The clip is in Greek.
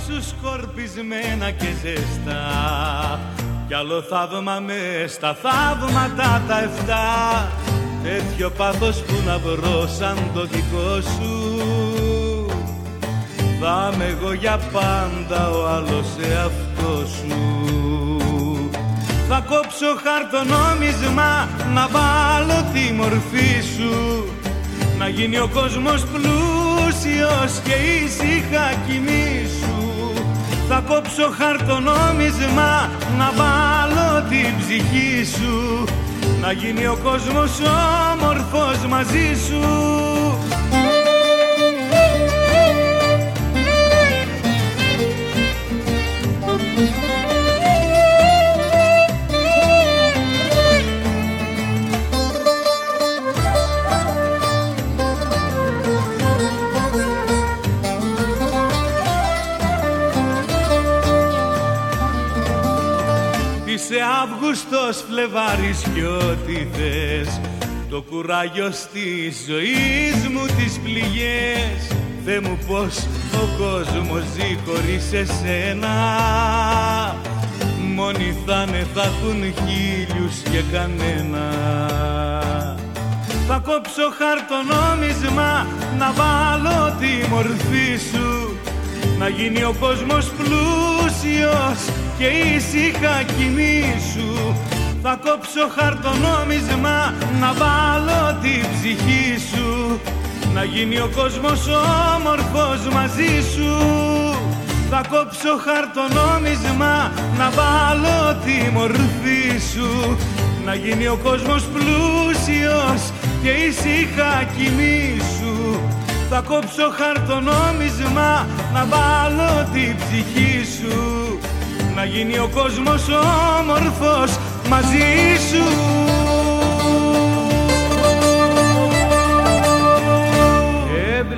σου σκορπισμένα και ζεστά, κι άλλο θαύμα μες στα θαύματα τα 7. Τέτοιο πάθος που να βρω σαν το δικό σου, θα είμαι εγώ για πάντα ο άλλος εαυτός σου. Θα κόψω χαρτονόμισμα να βάλω τη μορφή σου, να γίνει ο κόσμος πλούσιος και ήσυχα κοιμήσου. Θα κόψω χαρτονόμισμα να βάλω την ψυχή σου, να γίνει ο κόσμος όμορφος μαζί σου. Είσαι Αύγουστος, Φλεβάρης κι ό,τι θες, το κουράγιο της ζωής μου τις πληγές. Θε μου πως ο κόσμος ζει χωρίς εσένα, μόνοι θα έχουν 1000 και κανένα. Θα κόψω χαρτονόμισμα να βάλω τη μορφή σου, να γίνει ο κόσμος πλούσιος και ήσυχα κοιμήσου. Θα κόψω χαρτονόμισμα να βάλω την ψυχή σου, να γίνει ο κόσμος όμορφος μαζί σου. Θα κόψω χαρτονόμισμα να βάλω τη μορφή σου, να γίνει ο κόσμος πλούσιος και ήσυχα κοιμήσου. Θα κόψω χαρτονόμισμα να βάλω την ψυχή σου, να γίνει ο κόσμος όμορφος μαζί